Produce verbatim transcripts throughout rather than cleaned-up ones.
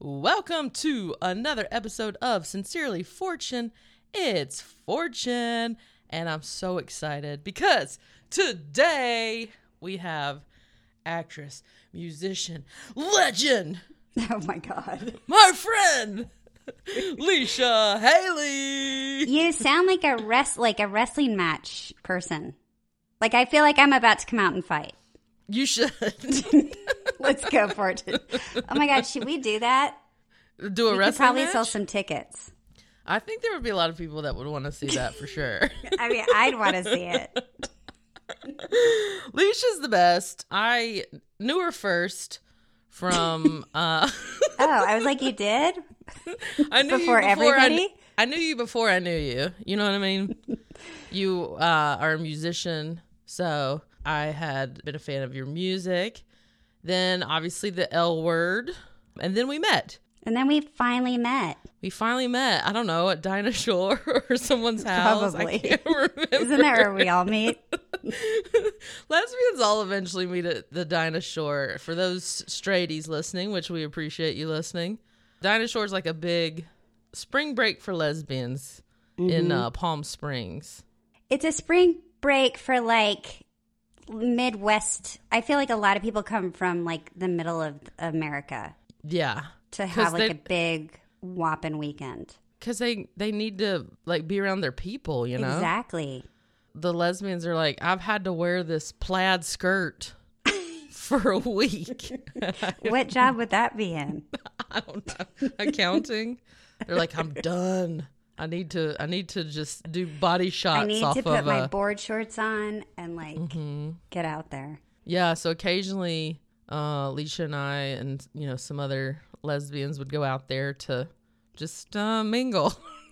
Welcome to another episode of Sincerely Fortune. It's Fortune, and I'm so excited because today we have actress, musician, legend, oh my God, my friend, Leisha Haley. You sound like a rest like a wrestling match person. Like I feel like I'm about to come out and fight. You should. Let's go, Fortune. Oh my God, should we do that? Do a we wrestling could probably match? sell some tickets. I think there would be a lot of people that would want to see that for sure. I mean, I'd want to see it. Leisha's the best. I knew her first from. Uh, oh, I was like, you did? I knew before, you before everybody? I, I knew you before I knew you. You know what I mean? You uh, are a musician, so I had been a fan of your music. Then, obviously, the L Word. And then we met. And then we finally met. We finally met. I don't know, at Dinah Shore or someone's house. Probably. I can't remember. Isn't that where we all meet? Lesbians all eventually meet at the Dinah Shore. For those straighties listening, which we appreciate you listening, Dinah Shore is like a big spring break for lesbians mm-hmm. in uh, Palm Springs. It's a spring break for like Midwest. I feel like a lot of people come from like the middle of America. Yeah. To have like they, a big whopping weekend. Because they, they need to like be around their people, you know? Exactly. The lesbians are like, I've had to wear this plaid skirt for a week. What job would that be in? I don't know. Accounting. They're like, I'm done. I need to I need to just do body shots I need off to put of my a... board shorts on and like mm-hmm. get out there. Yeah, so occasionally uh, Leisha and I and you know some other lesbians would go out there to just uh, mingle.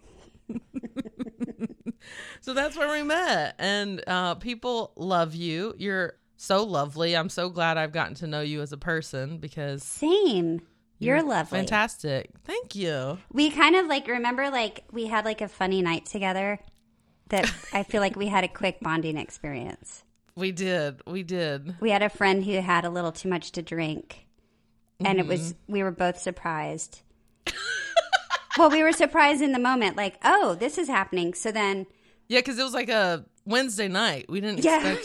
So that's where we met. And uh, people love you. You're so lovely. I'm so glad I've gotten to know you as a person because... Same. You're, You're lovely. Fantastic. Thank you. We kind of like, remember like we had like a funny night together that I feel like we had a quick bonding experience. We did. We did. We had a friend who had a little too much to drink. And mm-hmm. it was, we were both surprised. Well, we were surprised in the moment, like, oh, this is happening. So then. Yeah, because it was like a Wednesday night. We didn't yeah, expect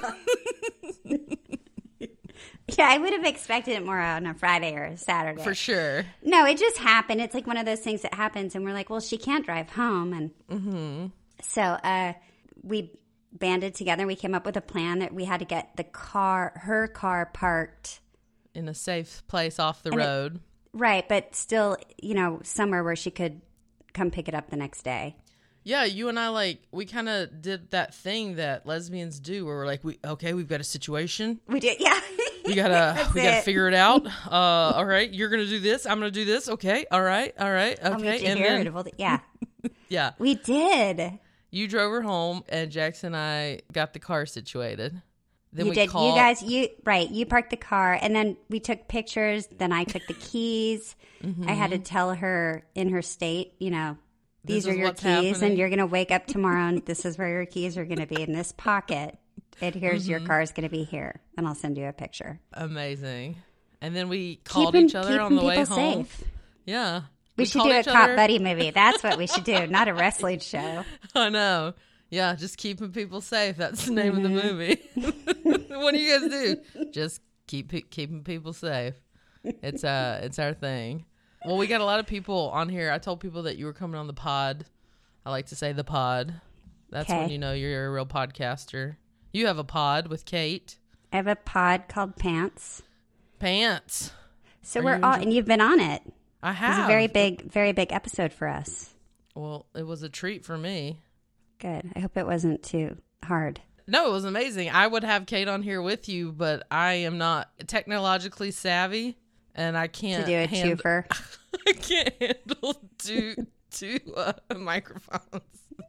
it. Yeah. Yeah, I would have expected it more on a Friday or a Saturday. For sure. No, it just happened. It's like one of those things that happens. And we're like, well, she can't drive home. And mm-hmm. so uh, we banded together. We came up with a plan that we had to get the car, her car parked. In a safe place off the and road. It, right, but still, you know, somewhere where she could come pick it up the next day. Yeah, you and I, like, we kind of did that thing that lesbians do where we're like, we okay, we've got a situation. We did, yeah. We gotta, we gotta figure it out. Uh, all right, you're gonna do this. I'm gonna do this. Okay, all right, all right, okay. I'll meet you and here. then, yeah, yeah, we did. You drove her home, and Jackson and I got the car situated. Then you we did. called. You guys, you right. You parked the car, and then we took pictures. Then I took the keys. Mm-hmm. I had to tell her in her state, you know, these this are your keys, happening. and you're gonna wake up tomorrow, and this is where your keys are gonna be in this pocket. And here's mm-hmm. your car is going to be here, and I'll send you a picture. Amazing. And then we called keeping, each other on the way home. Safe. Yeah. We, we should do a cop other. buddy movie. That's what we should do, not a wrestling show. I know. Yeah, just keeping people safe. That's the name mm-hmm. of the movie. What do you guys do? Just keep keeping people safe. It's uh, it's our thing. Well, we got a lot of people on here. I told people that you were coming on the pod. I like to say the pod. That's Kay. When you know you're a real podcaster. You have a pod with Kate. I have a pod called Pants. Pants. So Are we're all, and you've been on it. I have. It was a very big, very big episode for us. Well, it was a treat for me. Good. I hope it wasn't too hard. No, it was amazing. I would have Kate on here with you, but I am not technologically savvy, and I can't to do a hand- twofer. I can't handle two two uh, microphones.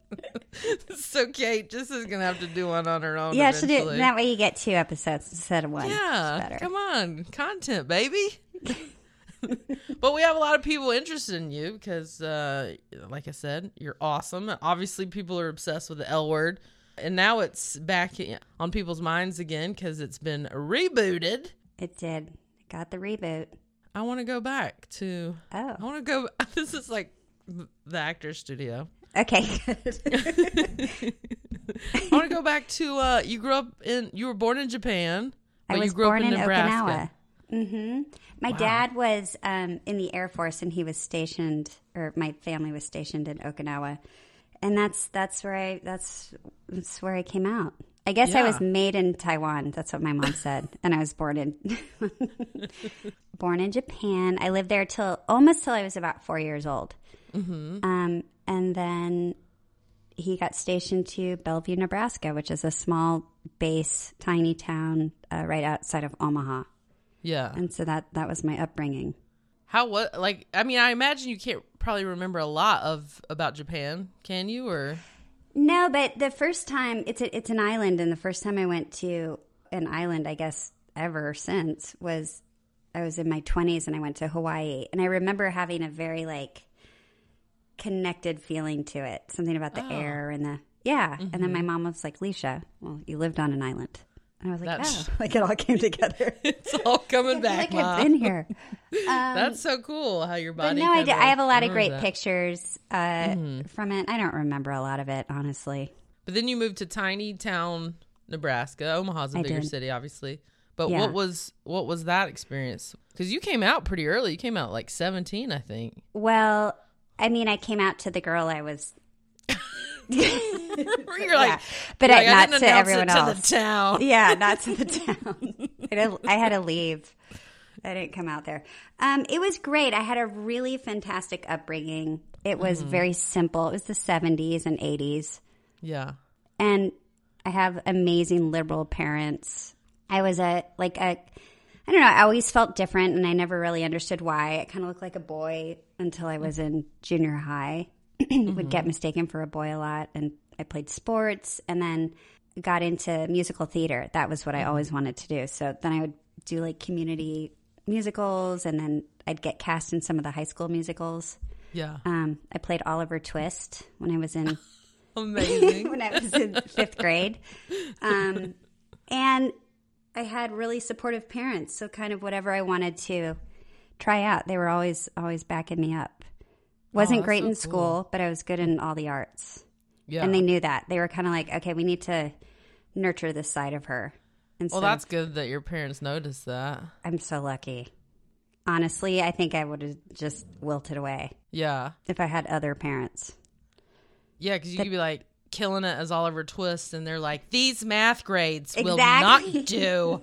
So Kate just is gonna have to do one on her own. Yeah, eventually. should do, that way you get two episodes instead of one. Yeah, come on, content, baby. But we have a lot of people interested in you because, uh, like I said, you're awesome. Obviously, people are obsessed with the L Word, and now it's back on people's minds again because it's been rebooted. It did. It got the reboot. I want to go back to. Oh. I want to go. This is like the actor's studio. Okay, good. I want to go back to. Uh, you grew up in. You were born in Japan. But I was you grew born up in, in Nebraska. Okinawa. hmm My Wow. dad was um, in the Air Force, and he was stationed, or my family was stationed in Okinawa, and that's that's where I that's that's where I came out. I guess I Yeah. was made in Taiwan. That's what my mom said, and I was born in born in Japan. I lived there till almost till I was about four years old, Mm-hmm. um, and then he got stationed to Bellevue, Nebraska, which is a small base, tiny town uh, right outside of Omaha. Yeah. And so that, that was my upbringing. How what like I mean I imagine you can't probably remember a lot of about Japan, can you? Or No, but the first time, it's a, it's an island, and the first time I went to an island, I guess, ever since, was I was in my twenties, and I went to Hawaii. And I remember having a very, like, connected feeling to it. Something about the Oh. air and the, yeah. And then my mom was like, Leisha, well, you lived on an island. And I was like, That's- oh, like it all came together. it's all coming I feel back. like Mom. I've been here. Um, That's so cool how your But body. no, I, kinda did, I have a lot of remembers great that. pictures uh, from it. I don't remember a lot of it, honestly. But then you moved to tiny town Nebraska. Omaha's a I bigger did. city, obviously. But Yeah. what was what was that experience? Because you came out pretty early. You came out like seventeen, I think. Well, I mean, I came out to the girl I was. You're like, Yeah. But you're I, like, I not didn't to announce everyone it to else. the town. Yeah, not to the town. I, had to, I had to leave. I didn't come out there. Um, it was great. I had a really fantastic upbringing. It was Mm-hmm. very simple. It was the seventies and eighties. Yeah. And I have amazing liberal parents. I was a, like a, I don't know, I always felt different, and I never really understood why. I kind of looked like a boy until I was in junior high. Would get mistaken for a boy a lot, and I played sports, and then got into musical theater. That was what I always wanted to do. So then I would do like community musicals, and then I'd get cast in some of the high school musicals. Yeah. Um, I played Oliver Twist when I was in Amazing. when I was in fifth grade. Um, and I had really supportive parents. So kind of whatever I wanted to try out, they were always, always backing me up. Wasn't that's great so in school, but I was good in all the arts. Yeah. And they knew that. They were kind of like, okay, we need to nurture this side of her. Instead well, that's of, good that your parents noticed that. I'm so lucky. Honestly, I think I would have just wilted away Yeah. if I had other parents. Yeah, because you could be like killing it as Oliver Twist, and they're like, these math grades will Exactly. not do.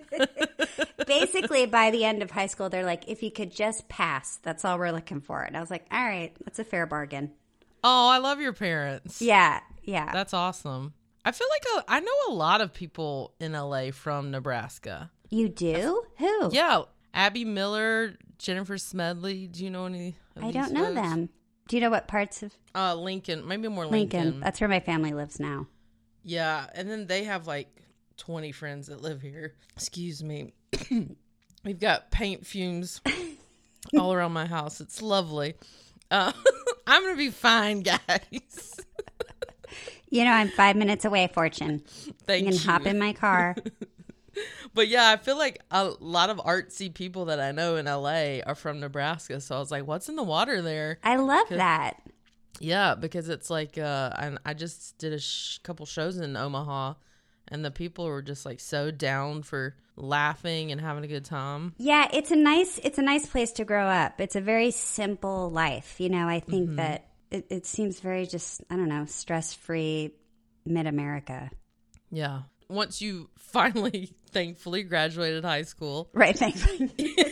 Basically, by the end of high school, they're like, if you could just pass, that's all we're looking for. And I was like, all right, that's a fair bargain. Oh, I love your parents. Yeah, yeah. That's awesome. I feel like a, I know a lot of people in L A from Nebraska. You do? Who? Yeah. Abby Miller, Jennifer Smedley. Do you know any of I these don't know folks? them. Do you know what parts of Uh, Lincoln. Maybe more Lincoln? Lincoln. That's where my family lives now. Yeah. And then they have like twenty friends that live here. Excuse me. We've got paint fumes all around my house. It's lovely. Uh, I'm going to be fine, guys. You know, I'm five minutes away, Fortune. Thank You can you. hop in my car. But yeah, I feel like a lot of artsy people that I know in L A are from Nebraska. So I was like, what's in the water there? I love that. Yeah, because it's like, uh, and I just did a sh- couple shows in Omaha, and the people were just like so down for laughing and having a good time. Yeah, it's a nice it's a nice place to grow up. It's a very simple life. You know, I think Mm-hmm. that it, it seems very just, I don't know, stress-free mid-America. Yeah. Once you finally, thankfully, graduated high school. Right, thankfully.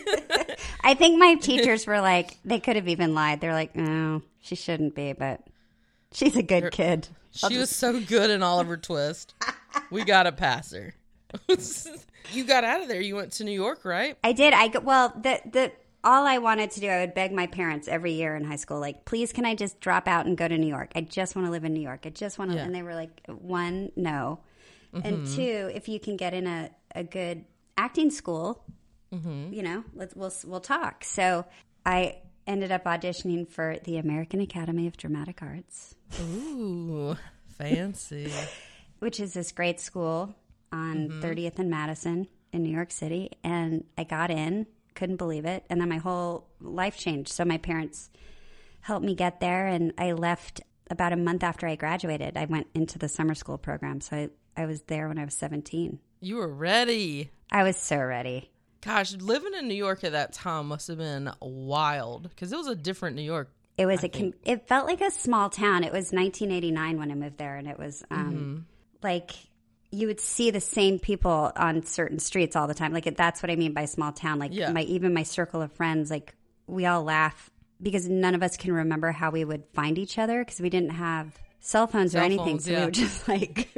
I think my teachers were like, they could have even lied. They're like, no, she shouldn't be, but she's a good kid. She was so good in Oliver Twist. We got to pass her. You got out of there. You went to New York, right? I did. I go, well, the the all I wanted to do, I would beg my parents every year in high school, like, please, can I just drop out and go to New York? I just want to live in New York. I just want to. Yeah. And they were like, one, no, and two, if you can get in a, a good acting school, you know, let's we'll we'll talk. So I ended up auditioning for the American Academy of Dramatic Arts, Ooh, fancy. which is this great school on thirtieth and Madison in New York City. And I got in, couldn't believe it. And then my whole life changed. So my parents helped me get there, and I left about a month after I graduated. I went into the summer school program. So I, I was there when I was seventeen. You were ready. I was so ready. Gosh, living in New York at that time must have been wild because it was a different New York. It was I a. think. It felt like a small town. It was nineteen eighty-nine when I moved there, and it was um, Mm-hmm. like you would see the same people on certain streets all the time. Like that's what I mean by small town. Like Yeah. my even my circle of friends, like we all laugh because none of us can remember how we would find each other because we didn't have cell phones Cell or anything. phones, so yeah. we would just like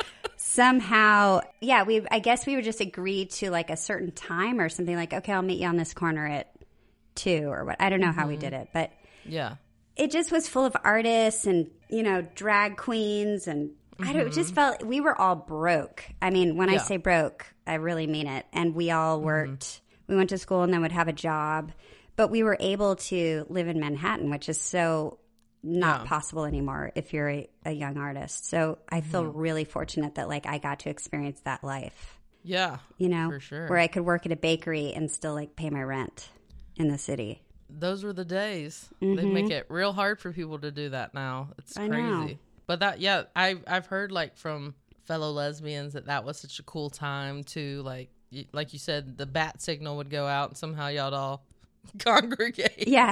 somehow, yeah. We I guess we would just agree to like a certain time or something. Like okay, I'll meet you on this corner at two or what. I don't know how we did it, but. Yeah. It just was full of artists and, you know, drag queens. And I don't, it just felt we were all broke. I mean, when I Yeah. say broke, I really mean it. And we all worked. We went to school and then would have a job. But we were able to live in Manhattan, which is so not Yeah. possible anymore if you're a, a young artist. So I feel really fortunate that, like, I got to experience that life, Yeah. you know, For sure. where I could work at a bakery and still, like, pay my rent in the city. Those were the days. They make it real hard for people to do that now. It's I crazy. know. But that, yeah, I I've heard like from fellow lesbians that that was such a cool time to like, y- like you said, the bat signal would go out and somehow y'all all congregate. Yeah.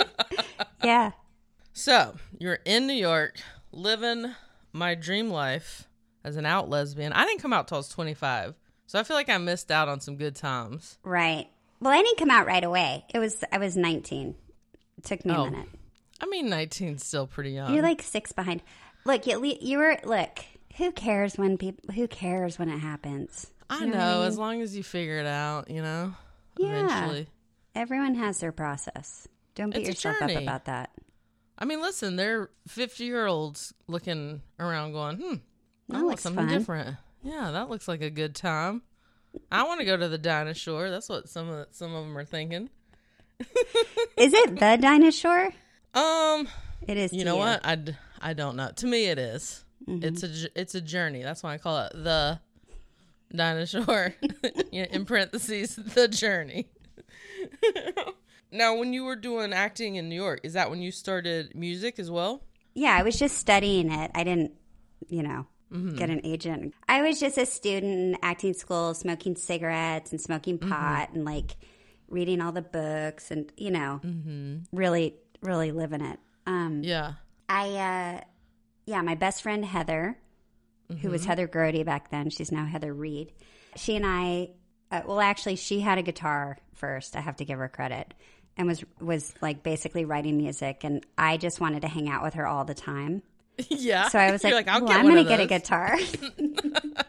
Yeah. So you're in New York, living my dream life as an out lesbian. I didn't come out till I was twenty-five, so I feel like I missed out on some good times. Right. Well, I didn't come out right away. It was I was nineteen. It took me Oh. a minute. I mean, nineteen's still pretty young. You're like six behind. Look, you, you were look. Who cares when people? Who cares when it happens? I You know, what I mean? as long as you figure it out, you know, Yeah. eventually. Everyone has their process. Don't beat It's a yourself up journey. about that. I mean, listen, they're fifty-year-olds looking around going, hmm, That I want looks something fun. different. Yeah, that looks like a good time. I want to go to the dinosaur. That's what some of some of them are thinking. Is it the dinosaur? Um, It is. you to know what? I, d- I don't know. To me, it is. It's a j- it's a journey. That's why I call it the dinosaur. You know, in parentheses, the journey. Now, when you were doing acting in New York, is that when you started music as well? Yeah, I was just studying it. I didn't, you know, Mm-hmm. get an agent. I was just a student in acting school, smoking cigarettes and smoking Mm-hmm. pot and like reading all the books and, you know, Mm-hmm. really, really living it. Um, Yeah. I, uh, yeah, my best friend Heather, who was Heather Grody back then, she's now Heather Reed. She and I, uh, well, actually, she had a guitar first. I have to give her credit, and was was like basically writing music. And I just wanted to hang out with her all the time. Yeah. So I was You're like, I'll well, get I'm one going to of get a those. guitar.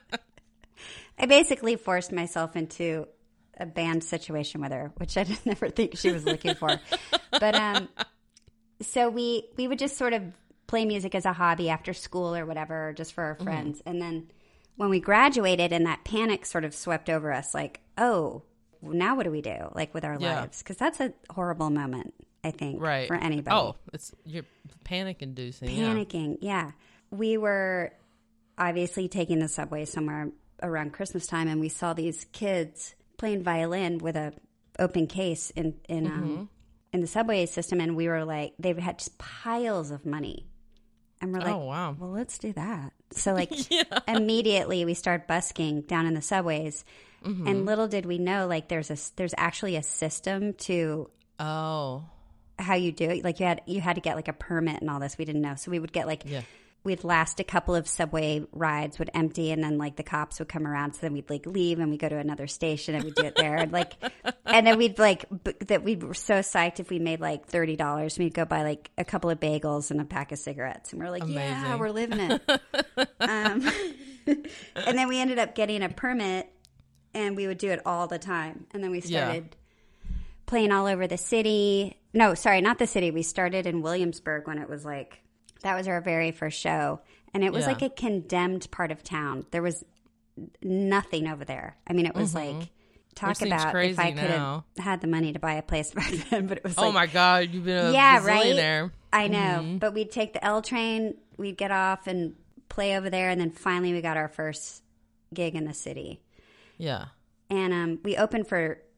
I basically forced myself into a band situation with her, which I didn't never think she was looking for. But um, so we we would just sort of play music as a hobby after school or whatever, just for our friends. And then when we graduated and that panic sort of swept over us, like, oh, now what do we do? Like with our Yeah. lives? Because that's a horrible moment, I think, Right. for anybody. Oh, it's you're panic inducing. Yeah. Panicking, yeah. We were obviously taking the subway somewhere around Christmas time, and we saw these kids playing violin with a open case in in Mm-hmm. um, in the subway system, and we were like, they had just piles of money, and we're like, Oh, wow. well, let's do that. So like Yeah. immediately we start busking down in the subways, Mm-hmm. and little did we know, like there's a there's actually a system to Oh. how you do it. Like you had you had to get like a permit and all this. We didn't know. So we would get like Yeah. we'd last a couple of subway rides, would empty, and then like the cops would come around. So then we'd like leave and we'd go to another station and we'd do it there. And like and then we'd like b- that we were so psyched if we made like thirty dollars. We'd go buy like a couple of bagels and a pack of cigarettes. And we're like, yeah, Amazing. we're living it. um, and then we ended up getting a permit, and we would do it all the time. And then we Yeah. started playing all over the city. No, sorry, not the city. We started in Williamsburg when it was like, that was our very first show. And it was Yeah. like a condemned part of town. There was nothing over there. I mean, it was like, talk Which seems about if crazy I could now. have had the money to buy a place back then. But it was Oh like, my God, you've been a yeah, right? bazillionaire. I know. Mm-hmm. But we'd take the L train, we'd get off and play over there. And then finally we got our first gig in the city. Yeah. And um, we opened for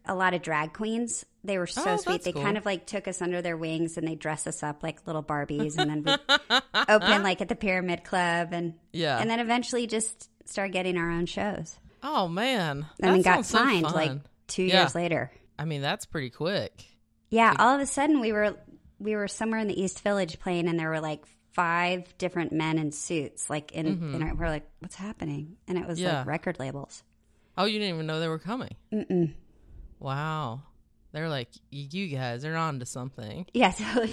a lot of drag queens. They were so Oh, sweet. that's They cool. kind of like took us under their wings and they dress us up like little Barbies, and then we open like at the Pyramid Club, and Yeah. and then eventually just started getting our own shows, Oh man, and that then got sounds so signed fun. like two Yeah. years later. I mean, that's pretty quick. Yeah, all of a sudden we were we were somewhere in the East Village playing, and there were like five different men in suits, like in, Mm-hmm. in our, we're like, what's happening? And it was Yeah. like record labels. Oh, you didn't even know they were coming. Mm-mm. Wow, they're like, you guys are on to something. Yeah, totally.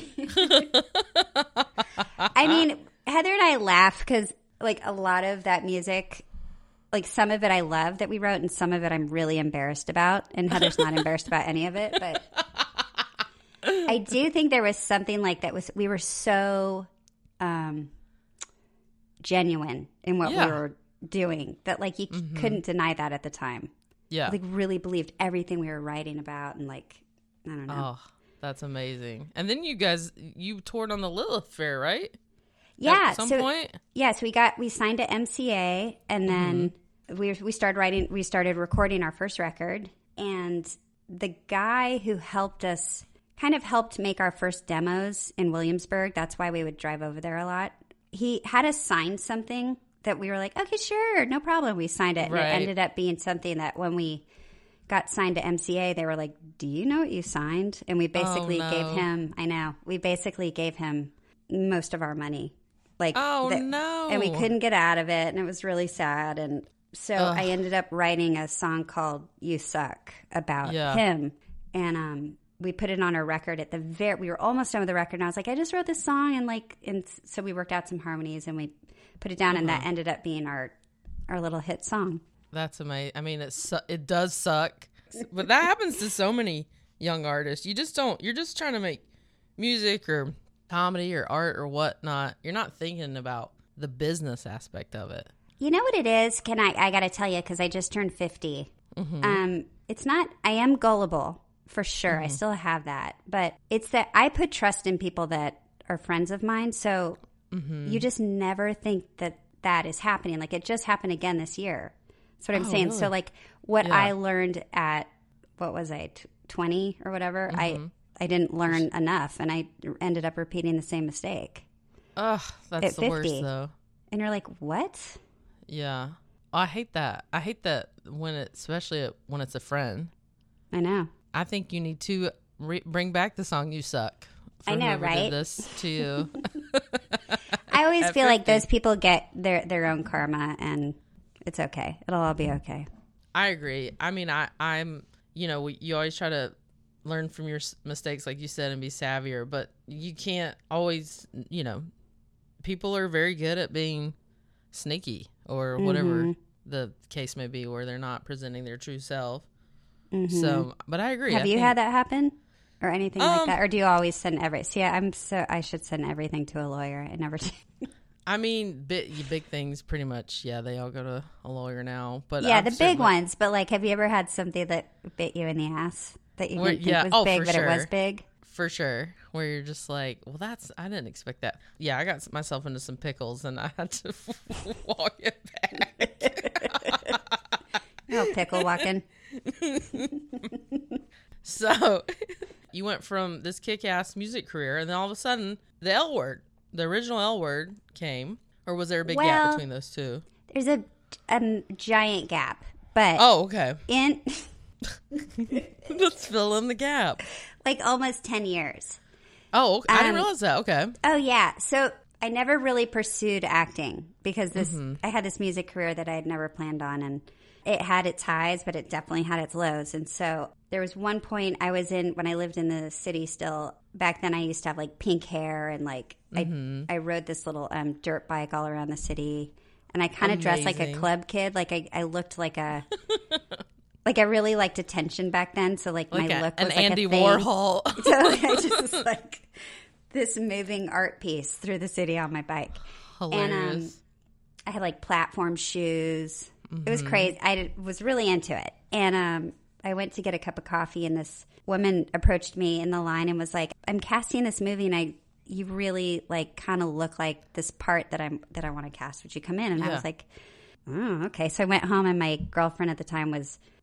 I mean, Heather and I laugh because like a lot of that music, like some of it I love that we wrote, and some of it I'm really embarrassed about. And Heather's not embarrassed about any of it, but I do think there was something like that was we were so um, genuine in what Yeah. we were doing that like you Mm-hmm. couldn't deny that at the time. Yeah. Like really believed everything we were writing about, and like I don't know. Oh, that's amazing. And then you guys, you toured on the Lilith Fair, right? Yeah, At some so point. yeah, so we got we signed to M C A, and then Mm-hmm. we we started writing. We started recording our first record, and the guy who helped us kind of helped make our first demos in Williamsburg. That's why we would drive over there a lot. He had us sign something that we were like, okay, sure, no problem. We signed it, and Right. it ended up being something that when we got signed to M C A, they were like, do you know what you signed? And we basically no. gave him, I know, we basically gave him most of our money. Like, Oh, the- no. And we couldn't get out of it, and it was really sad. And so Ugh. I ended up writing a song called You Suck about Yeah. him. And um, we put it on our record at the very, we were almost done with the record, and I was like, I just wrote this song, and like, and so we worked out some harmonies, and we put it down, and Uh-huh. that ended up being our our little hit song. That's amazing. I mean, it su- it does suck, but that happens to so many young artists. You just don't. You're just trying to make music or comedy or art or whatnot. You're not thinking about the business aspect of it. You know what it is? Can I? I got to tell you, because I just turned fifty. Mm-hmm. Um, it's not. I am gullible for sure. Mm-hmm. I still have that, but it's that I put trust in people that are friends of mine. So Mm-hmm. you just never think that that is happening. Like it just happened again this year. That's what I'm Oh, saying. really? So like what Yeah. I learned at what was I t- twenty or whatever? Mm-hmm. I I didn't learn enough, and I ended up repeating the same mistake. Ugh, that's At the worst fifty. though. And you're like, what? Yeah, I hate that. I hate that when it, especially when it's a friend. I know. I think you need to re- bring back the song "You Suck." For I know, whoever right? Did this to you. I always At feel like fifty. those people get their their own karma, and it's okay. It'll all be okay. I agree. I mean, I, I'm, you know, we, you always try to learn from your s- mistakes, like you said, and be savvier, but you can't always, you know, people are very good at being sneaky or whatever Mm-hmm. the case may be, where they're not presenting their true self. Mm-hmm. So, but I agree. Have I you think- had that happen? Or anything like Um, that? Or do you always send every see I'm so I should send everything to a lawyer. I never do. I mean, big, big things pretty much, yeah, they all go to a lawyer now. But Yeah, I've the big certainly- ones. But like have you ever had something that bit you in the ass that you Where- didn't think yeah, was oh, big, for but it was sure. big? For sure, where you're just like, well, that's, I didn't expect that. Yeah, I got myself into some pickles and I had to walk it back. Oh, pickle walking. So you went from this kick-ass music career, and then all of a sudden, the L Word, the original L Word came, or was there a big gap Well- between those two? There's a, a giant gap. But Oh, okay. in Let's fill in the gap. like almost ten years. Oh, I didn't Um, realize that. Okay. Oh yeah. So I never really pursued acting because this Mm-hmm. I had this music career that I had never planned on, and it had its highs, but it definitely had its lows. And so there was one point I was in when I lived in the city still. Back then I used to have like pink hair, and like Mm-hmm. I I rode this little um, dirt bike all around the city, and I kind of dressed like a Amazing. club kid. Like I, I looked like a like I really liked attention back then. So like, Like my a- look an was like Andy a thing. Warhol. So I just was like this moving art piece through the city on my bike. Hilarious. And um, I had like platform shoes. It was Mm-hmm. crazy. I did- was really into it. And um, I went to get a cup of coffee, and this woman approached me in the line and was like, "I'm casting this movie, and I, you really like kind of look like this part that I'm that I want to cast. Would you come in?" And I Yeah. was like, "Oh, okay." So I went home, and my girlfriend at the time was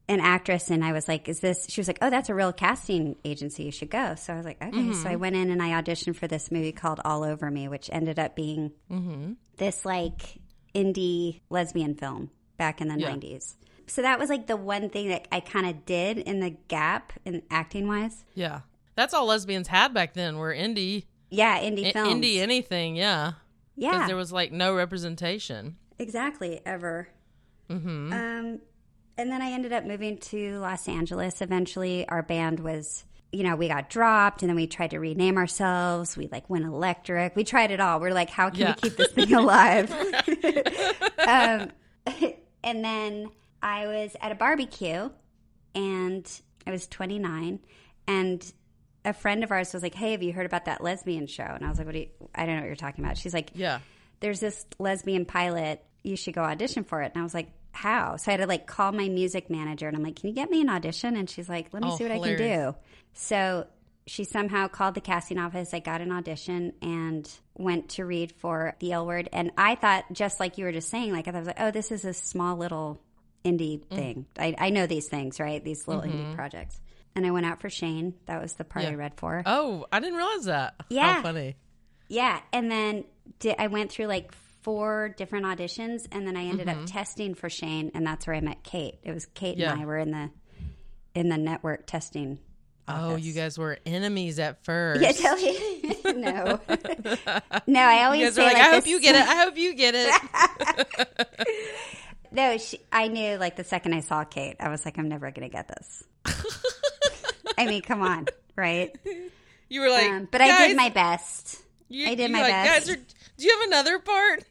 an actress, and I was like, is this, she was like, oh, that's a real casting agency. You should go. So I was like, okay. Mm-hmm. So I went in and I auditioned for this movie called All Over Me, which ended up being mm-hmm. this like indie lesbian film back in the yeah. nineties. So that was like the one thing that I kind of did in the gap in acting wise. Yeah. That's all lesbians had back then were indie. Yeah, indie I- films. Indie anything, yeah. Yeah. Because there was like no representation. Exactly, ever. Mm-hmm. Um, and then I ended up moving to Los Angeles. Eventually, our band was, you know, we got dropped, and then we tried to rename ourselves. We like went electric. We tried it all. We're like, how can yeah. we keep this thing alive? um, and then I was at a barbecue, and I was twenty-nine, and a friend of ours was like, hey, have you heard about that lesbian show? And I was like, what do you, I don't know what you're talking about. She's like, yeah, there's this lesbian pilot. You should go audition for it. And I was like, how? So I had to like call my music manager, and I'm like, can you get me an audition? And she's like, let me oh, see what hilarious. I can do. So she somehow called the casting office. I got an audition and went to read for the L Word. And I thought, just like you were just saying, like I was like, oh, this is a small little indie mm. thing. I, I know these things, right? These little mm-hmm. indie projects. And I went out for Shane. That was the part yeah. I read for. Oh, I didn't realize that. Yeah. How funny. Yeah. And then did, I went through like four different auditions, and then I ended mm-hmm. up testing for Shane, and that's where I met Kate. It was Kate yeah. and I were in the in the network testing office. Oh, you guys were enemies at first. Yeah, tell me. no. No, I always you guys say were like, like I this. hope you get it. I hope you get it. No, she, I knew like the second I saw Kate, I was like, I'm never going to get this. I mean, come on, right? You were like, um, but I did my best. You, I did you my like, best. Guys, are, do you have another part?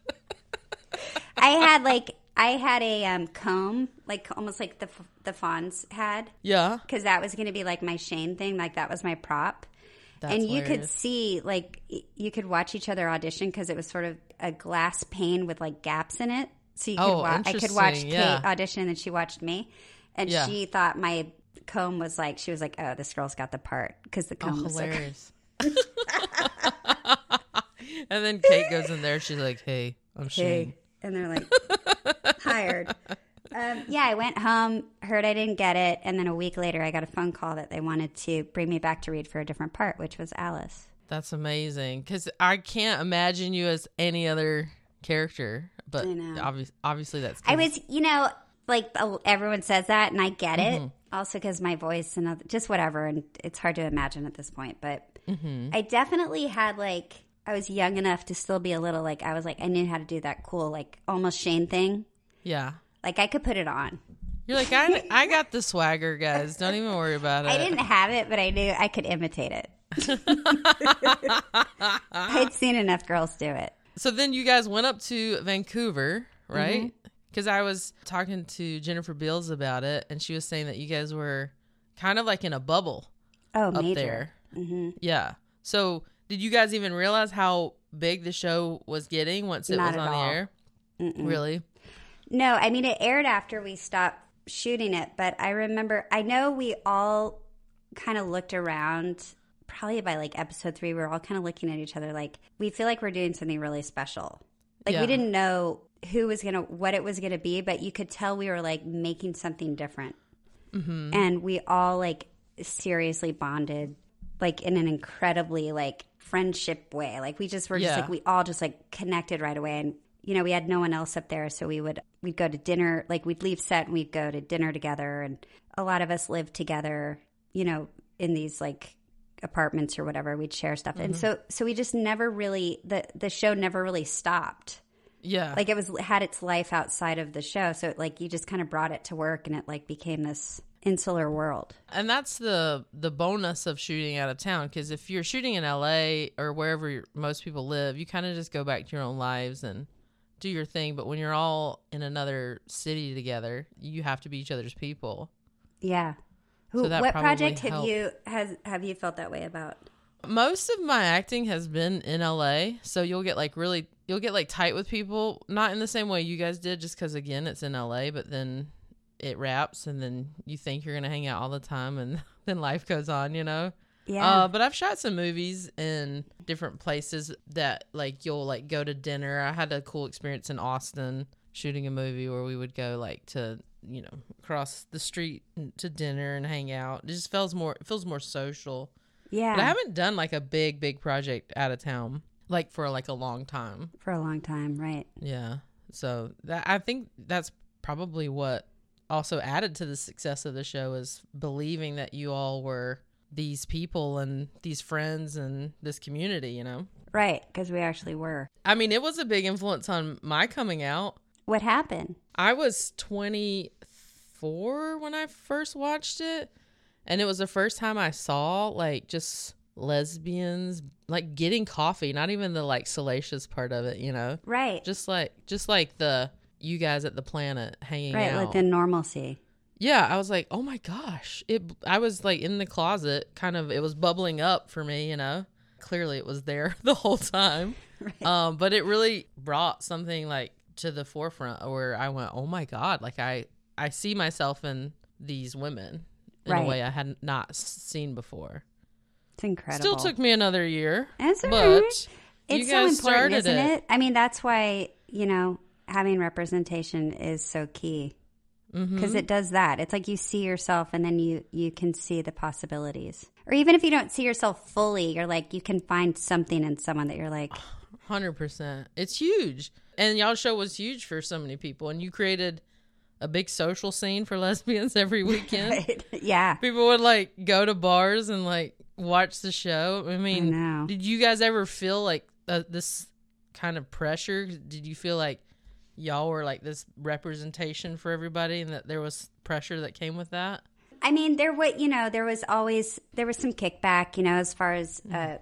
I had like I had a um, comb, like almost like the the Fonz had. Yeah, because that was going to be like my Shane thing. Like that was my prop. That's and you hilarious. could see, like, you could watch each other audition because it was sort of a glass pane with like gaps in it. So you could oh, wa- I could watch yeah. Kate audition, and then she watched me, and yeah. she thought my comb was like, she was like, oh, this girl's got the part because the comb oh, was hilarious. Like and then Kate goes in there. She's like, hey, I'm Shane. Hey. And they're like, hired. Um, yeah, I went home, heard I didn't get it, and then a week later I got a phone call that they wanted to bring me back to read for a different part, which was Alice. That's amazing, because I can't imagine you as any other character, but obviously, obviously that's I was, you know, like everyone says that, and I get it, mm-hmm. also because my voice and other, just whatever, and it's hard to imagine at this point, but mm-hmm. I definitely had like, I was young enough to still be a little like, I was like, I knew how to do that cool, like almost Shane thing. Yeah. Like I could put it on. You're like, I, I got the swagger, guys. Don't even worry about it. I didn't have it, but I knew I could imitate it. I'd seen enough girls do it. So then you guys went up to Vancouver, right? Because mm-hmm. I was talking to Jennifer Beals about it, and she was saying that you guys were kind of like in a bubble oh, up major. there. Mm-hmm. Yeah. So did you guys even realize how big the show was getting once it Not was on all. the air? Mm-mm. Really? No, I mean, it aired after we stopped shooting it, but I remember, I know we all kind of looked around, probably by like episode three, we were all kind of looking at each other like, we feel like we're doing something really special. Like yeah. we didn't know who was going to, what it was going to be, but you could tell we were like making something different. Mm-hmm. And we all like seriously bonded, like in an incredibly like friendship way. Like we just were just yeah. like, we all just like connected right away. And you know, we had no one else up there, so we would we'd go to dinner. Like we'd leave set and we'd go to dinner together, and a lot of us lived together. You know, in these like apartments or whatever, we'd share stuff, mm-hmm. and so so we just never really the the show never really stopped. Yeah, like it was had its life outside of the show, so it, like you just kind of brought it to work, and it like became this insular world. And that's the the bonus of shooting out of town, because if you're shooting in L A or wherever most people live, you kind of just go back to your own lives and do your thing. But when you're all in another city together, you have to be each other's people. Yeah. Who, so that what probably project have helped. you has have you felt that way about? Most of my acting has been in L A, so you'll get like really you'll get like tight with people, not in the same way you guys did, just because again it's in L A, but then it wraps and then you think you're gonna hang out all the time, and then life goes on, you know. Yeah. Uh, but I've shot some movies in different places that like you'll like go to dinner. I had a cool experience in Austin shooting a movie where we would go like to you know, across the street to dinner and hang out. It just feels more, it feels more social. Yeah. But I haven't done like a big, big project out of town, like for like a long time. For a long time, right. Yeah. So that, I think that's probably what also added to the success of the show, is believing that you all were these people and these friends and this community, you know? Right, because we actually were. I mean, it was a big influence on my coming out. What happened? I was twenty-four when I first watched it, and it was the first time I saw like just lesbians like getting coffee, not even the like salacious part of it, you know? Right. Just like just like the you guys at the Planet hanging right, out. Right, within normalcy. Yeah, I was like, oh my gosh. It. I was like in the closet, kind of, it was bubbling up for me, you know? Clearly it was there the whole time. Right. Um, but it really brought something like to the forefront where I went, oh my God, like I, I see myself in these women in right. a way I had not seen before. It's incredible. Still took me another year. That's all but right. you It's guys so important, isn't it. it? I mean, that's why, you know, having representation is so key. Because mm-hmm. it does that. It's like you see yourself and then you, you can see the possibilities. Or even if you don't see yourself fully, you're like, you can find something in someone that you're like. one hundred percent. It's huge. And y'all's show was huge for so many people. And you created a big social scene for lesbians every weekend. Right. Yeah. People would like go to bars and like watch the show. I mean, I know. Did you guys ever feel like uh, this kind of pressure? Did you feel like y'all were like this representation for everybody and that there was pressure that came with that? I mean, there was, you know, there was always, there was some kickback, you know, as far as uh,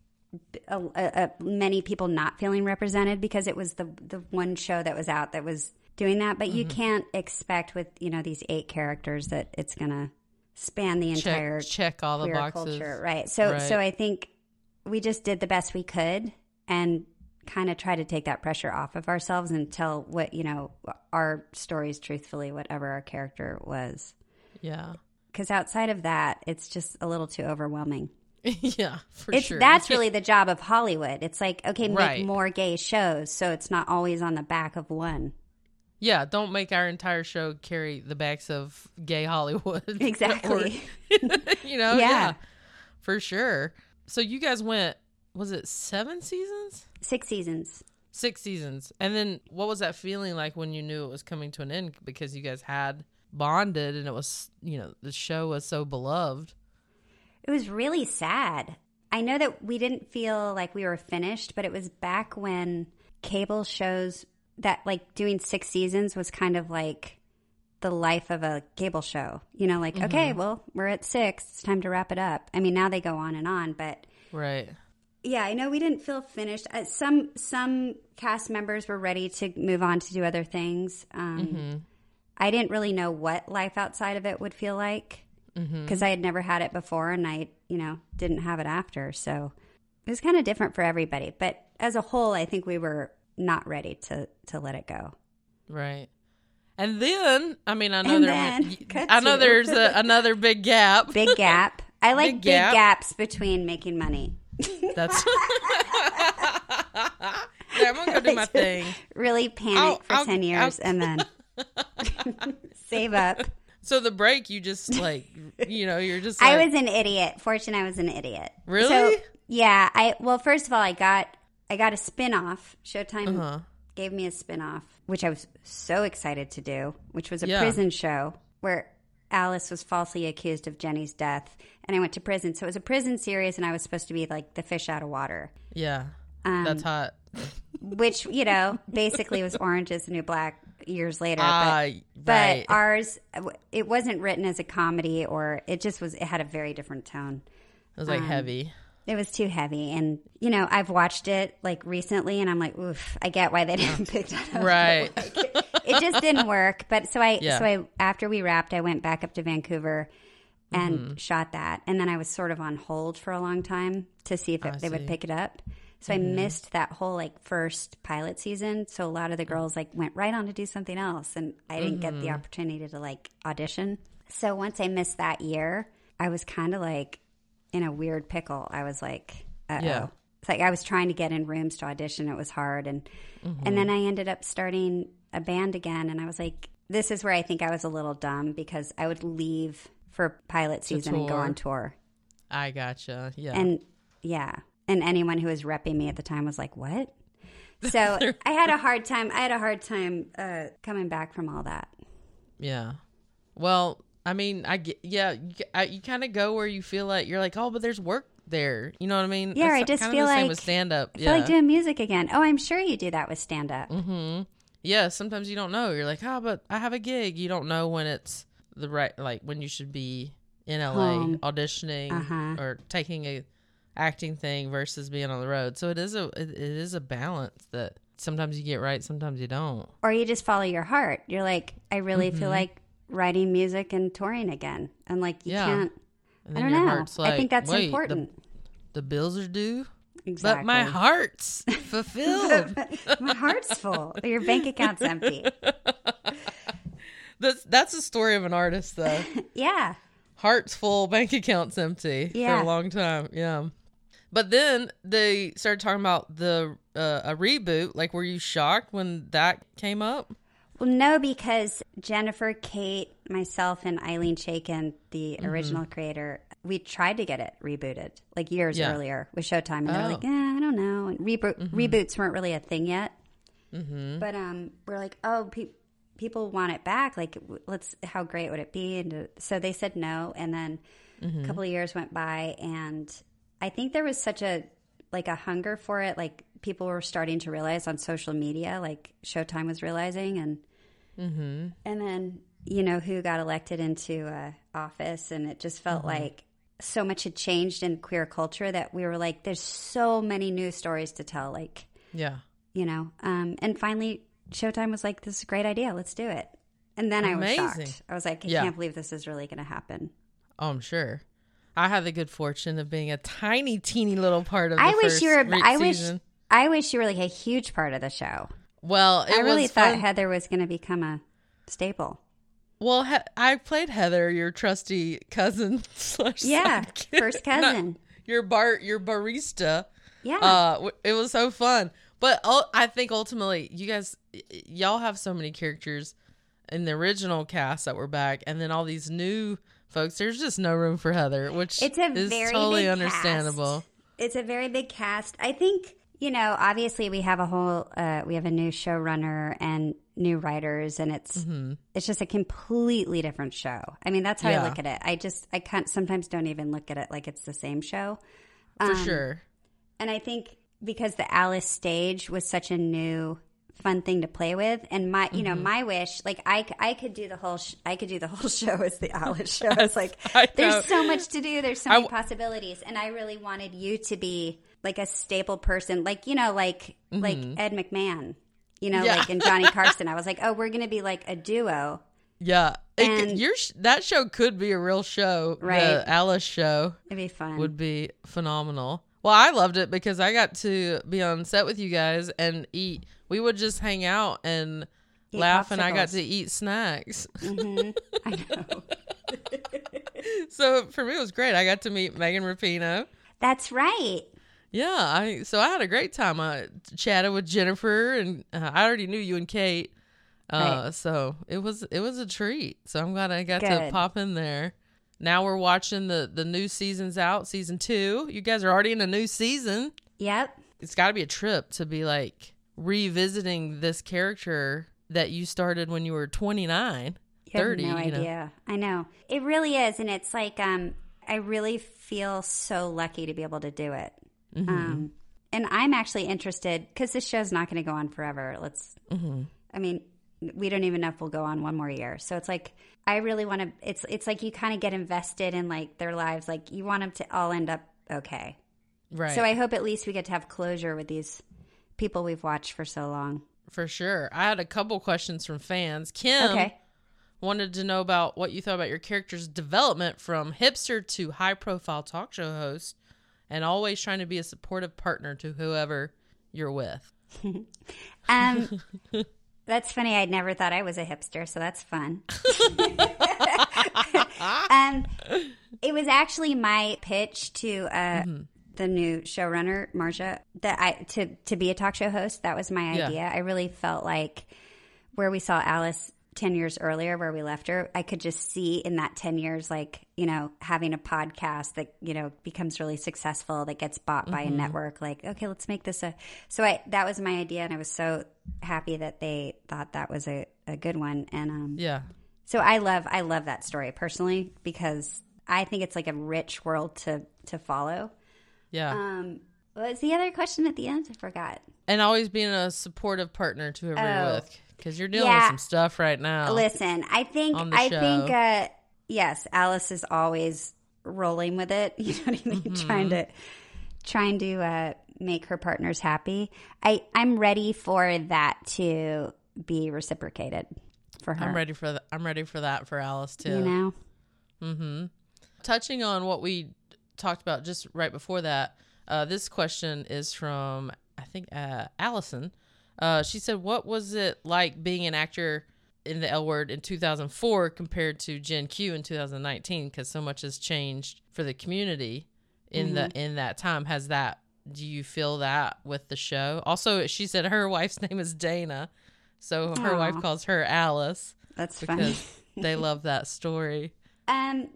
a, a, a, many people not feeling represented because it was the the one show that was out that was doing that. But mm-hmm. you can't expect with, you know, these eight characters that it's going to span the entire check, check all the queer boxes. Culture. Right. So, right. so I think we just did the best we could and kind of try to take that pressure off of ourselves and tell what, you know, our stories truthfully, whatever our character was. Yeah. Because outside of that, it's just a little too overwhelming. Yeah, for it's, sure. That's really the job of Hollywood. It's like, okay, make right. more gay shows so it's not always on the back of one. Yeah, don't make our entire show carry the backs of gay Hollywood. Exactly. Or, you know, yeah. yeah, for sure. So you guys went, was it seven seasons? Six seasons. Six seasons. And then what was that feeling like when you knew it was coming to an end? Because you guys had bonded and it was, you know, the show was so beloved. It was really sad. I know that we didn't feel like we were finished, but it was back when cable shows that like doing six seasons was kind of like the life of a cable show. You know, like, mm-hmm. okay, well, we're at six. It's time to wrap it up. I mean, now they go on and on, but right. Yeah, I know we didn't feel finished. Uh, some some cast members were ready to move on to do other things. Um, mm-hmm. I didn't really know what life outside of it would feel like because mm-hmm. I had never had it before and I, you know, didn't have it after. So it was kind of different for everybody. But as a whole, I think we were not ready to, to let it go. Right. And then, I mean, I know, and there, then, I know there's a, another big gap. Big gap. I like big, big gap. gaps between making money. That's yeah, I'm gonna go do my thing. Really panic I'll, for I'll, ten years I'll, and then save up. So the break, you just like, you know, you're just. Like, I was an idiot. Fortune, I was an idiot. Really? So, yeah. I well, first of all, I got I got a spinoff. Showtime uh-huh. gave me a spinoff, which I was so excited to do. Which was a yeah. prison show where Alice was falsely accused of Jenny's death, and I went to prison. So it was a prison series, and I was supposed to be like the fish out of water. Yeah, um, that's hot. Which, you know, basically was Orange is the New Black years later. Uh, but, right. but ours, it wasn't written as a comedy, or it just was, it had a very different tone. It was like um, heavy. It was too heavy. And, you know, I've watched it like recently, and I'm like, oof, I get why they didn't pick that up. Right. Like, it, it just didn't work. But so I, yeah. so I, after we wrapped, I went back up to Vancouver and mm-hmm. shot that. And then I was sort of on hold for a long time to see if it, they see. would pick it up. So mm-hmm. I missed that whole like first pilot season. So a lot of the girls like went right on to do something else, and I didn't mm-hmm. get the opportunity to like audition. So once I missed that year, I was kind of like in a weird pickle. I was like, uh oh. Yeah. It's like I was trying to get in rooms to audition. It was hard, and mm-hmm. and then I ended up starting a band again, and I was like, this is where I think I was a little dumb because I would leave for pilot season and go on tour. I gotcha. Yeah. And yeah. And anyone who was repping me at the time was like, what? So I had a hard time. I had a hard time uh, coming back from all that. Yeah. Well, I mean, I get, yeah, you, I, you kind of go where you feel like you're like, oh, but there's work there. You know what I mean? Yeah, That's I just kind feel of the like same with stand up. I Yeah. feel like doing music again. Oh, I'm sure you do that with stand up. Mm-hmm. Yeah. Sometimes you don't know. You're like, oh, but I have a gig. You don't know when it's the right, like when you should be in L A Home. auditioning Uh-huh. or taking a acting thing versus being on the road. So it is a it, it is a balance that sometimes you get right, sometimes you don't. Or you just follow your heart. You're like, I really Mm-hmm. feel like writing music and touring again. And like, you Yeah. can't, And I then don't your know. heart's like, I think that's wait, important. The, the bills are due, Exactly. but my heart's fulfilled. My heart's full. Your bank account's empty. That's that's a story of an artist, though. Yeah. Heart's full, bank account's empty Yeah. for a long time. Yeah. But then they started talking about the uh, a reboot. Like, were you shocked when that came up? Well, no, because Jennifer, Kate, myself, and Eileen Chaikin, the Mm-hmm. original creator, we tried to get it rebooted like years Yeah. earlier with Showtime. And they Oh. were like, eh, I don't know. And rebo- Mm-hmm. reboots weren't really a thing yet. Mm-hmm. But um, we're like, oh, pe- people want it back. Like, w- let's, how great would it be? And to, so they said no. And then Mm-hmm. a couple of years went by. And I think there was such a, like a hunger for it. Like people were starting to realize on social media, like Showtime was realizing. And Mm-hmm. and then, you know, who got elected into uh, office, and it just felt Mm-hmm. like so much had changed in queer culture that we were like, there's so many new stories to tell, like, Yeah. you know. Um, and finally, Showtime was like, this is a great idea. Let's do it. And then I was Amazing. shocked. I was like, I Yeah. can't believe this is really going to happen. Oh, I'm sure. I had the good fortune of being a tiny, teeny little part of the I wish first you were, re- I wish, season. I wish you were like a huge part of the show. Well, it I really was thought fun. Heather was going to become a staple. Well, he- I played Heather, your trusty cousin slash Yeah, sidekick. first Not- cousin. your bar, your barista. Yeah. Uh, w- it was so fun. But ul- I think ultimately, you guys, y- y'all have so many characters in the original cast that were back, and then all these new folks. There's just no room for Heather, which It's a is very totally big understandable. cast. It's a very big cast. I think, you know, obviously we have a whole, uh, we have a new showrunner and new writers, and it's Mm-hmm. it's just a completely different show. I mean, that's how Yeah. I look at it. I just I can't sometimes don't even look at it like it's the same show. For Um, sure. And I think because the Alice stage was such a new fun thing to play with, and my you know my wish, like I, c- I could do the whole sh- I could do the whole show as the Alice show. It's like I know. there's so much to do, there's so I many w- possibilities, and I really wanted you to be like a staple person, like you know like like Ed McMahon, you know, Mm-hmm. Yeah. like in Johnny Carson. I was like, oh, we're gonna be like a duo. Yeah. It, could- and- your sh- that show could be a real show. Right. The Alice show It'd be fun. would be phenomenal. Well, I loved it because I got to be on set with you guys and eat. We would just hang out and Eat laugh, and I got popsicles. to eat snacks. hmm I know. So for me, it was great. I got to meet Megan Rapinoe. That's right. Yeah, I so I had a great time. I chatted with Jennifer, and uh, I already knew you and Kate. Uh, Right. So it was it was a treat. So I'm glad I got to Good. pop in there. Now we're watching the the new season's out, season two. You guys are already in a new season. Yep. It's got to be a trip to be like revisiting this character that you started when you were twenty-nine, You have thirty. no you know? idea. I know. It really is. And it's like, um, I really feel so lucky to be able to do it. Mm-hmm. Um, and I'm actually interested because this show's not going to go on forever. Let's, Mm-hmm. I mean, we don't even know if we'll go on one more year. So it's like, I really want to, it's, it's like you kind of get invested in like their lives. Like you want them to all end up okay. Right. So I hope at least we get to have closure with these people we've watched for so long. For sure. I had a couple questions from fans. Kim Okay. wanted to know about what you thought about your character's development from hipster to high-profile talk show host, and always trying to be a supportive partner to whoever you're with. Um, that's funny. I'd never thought I was a hipster, so that's fun. um, it was actually my pitch to uh, Mm-hmm. the new showrunner, Marcia, that I to to be a talk show host. That was my Yeah. idea. I really felt like where we saw Alice ten years earlier where we left her, I could just see in that ten years, like, you know, having a podcast that, you know, becomes really successful, that gets bought by mm-hmm. a network. Like, okay, let's make this a, so I, that was my idea. And I was so happy that they thought that was a, a good one. And, um, yeah. So I love, I love that story personally, because I think it's like a rich world to, to follow. Yeah. Um, what was the other question at the end? I forgot. And always being a supportive partner to whoever Oh. you're with. Because you're dealing Yeah. with some stuff right now. Listen, I think on the I show. think uh, yes, Alice is always rolling with it. You know what I mean? Mm-hmm. Trying to trying to uh, make her partners happy. I I'm ready for that to be reciprocated for her. I'm ready for that. I'm ready for that for Alice too. You know. Mm-hmm. Touching on what we talked about just right before that, uh, this question is from I think uh, Allison. Uh, she said, what was it like being an actor in the L Word in two thousand four compared to Gen Q in two thousand nineteen? Because so much has changed for the community in mm-hmm. the in that time. Has that, do you feel that with the show? Also, she said her wife's name is Dana. So her Aww. wife calls her Alice. That's because funny. They love that story. Um,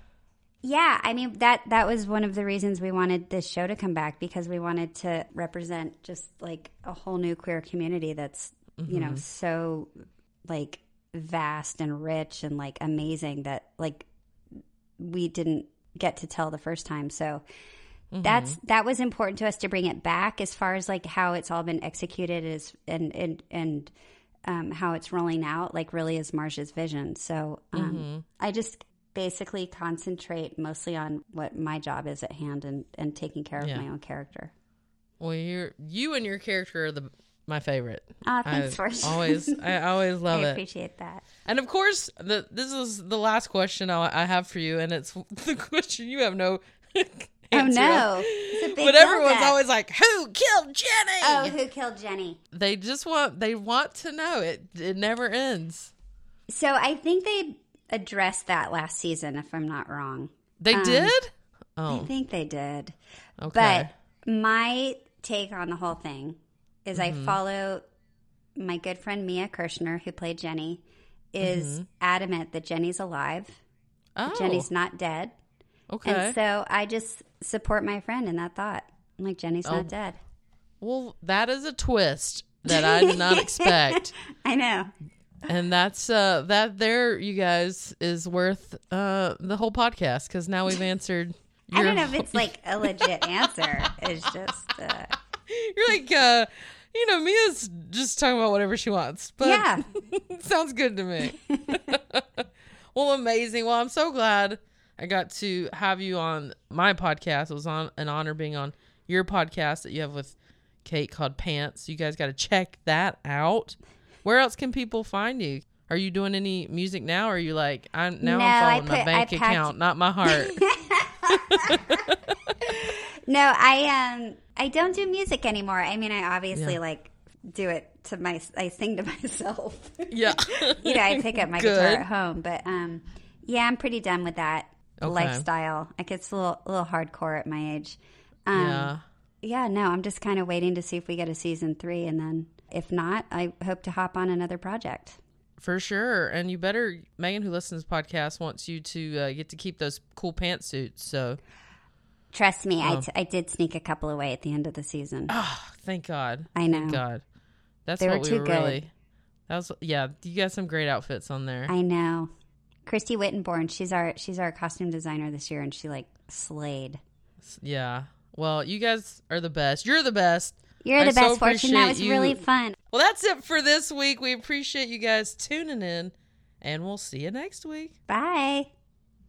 yeah, I mean, that that was one of the reasons we wanted this show to come back, because we wanted to represent just like a whole new queer community that's, mm-hmm. you know, so like vast and rich and like amazing that like we didn't get to tell the first time. So mm-hmm. that's that was important to us to bring it back. As far as like how it's all been executed is and and and um, how it's rolling out, like really is Marcia's vision. So um, mm-hmm. I just basically concentrate mostly on what my job is at hand and, and taking care of Yeah. my own character. Well, you're you and your character are the my favorite. Oh, thanks I for always I always love I it. appreciate that. And of course, the this is the last question I, I have for you, and it's the question you have no Oh answer no! on. It's a big But everyone's buildup. always like, "Who killed Jenny?" Oh, who killed Jenny? They just want they want to know. It it never ends. So I think they addressed that last season, if I'm not wrong. They Um, did. I Oh, think they did. okay. But my take on the whole thing is Mm-hmm. I follow my good friend Mia Kirshner, who played Jenny, is Mm-hmm. adamant that Jenny's alive. oh, Jenny's not dead. okay. And so I just support my friend in that thought. I'm like, Jenny's Oh. not dead. Well, that is a twist that I did not expect. I know. And that's uh that there, you guys, is worth uh the whole podcast, because now we've answered your I don't know if it's like a legit answer. It's just, uh, you're like uh you know, Mia's just talking about whatever she wants, but yeah. sounds good to me. Well, amazing. Well, I'm so glad I got to have you on my podcast. It was on an honor being on your podcast that you have with Kate called Pants. You guys got to check that out. Where else can people find you? Are you doing any music now? Or are you like, I'm now No, I'm I following my put- bank I packed- account, not my heart? No, I um I don't do music anymore. I mean, I obviously Yeah. like do it to my I sing to myself. Yeah. You know, I pick up my Good. guitar at home, but um yeah, I'm pretty done with that Okay. lifestyle. Like it's a little a little hardcore at my age. Um Yeah. yeah, no, I'm just kind of waiting to see if we get a season three, and then if not, I hope to hop on another project. For sure. And you better, Megan, who listens to this podcast, wants you to uh, get to keep those cool pantsuits. So, Trust me, I Oh. t- I did sneak a couple away at the end of the season. oh, thank God. I know. Thank God. That's They were what we too were good. really. That was, yeah, you got some great outfits on there. I know. Christy Wittenborn, she's our she's our costume designer this year, and she like slayed. Yeah. Well, you guys are the best. You're the best. You're I the so best, Fortune. That was appreciate really you. fun. Well, that's it for this week. We appreciate you guys tuning in, and we'll see you next week. Bye.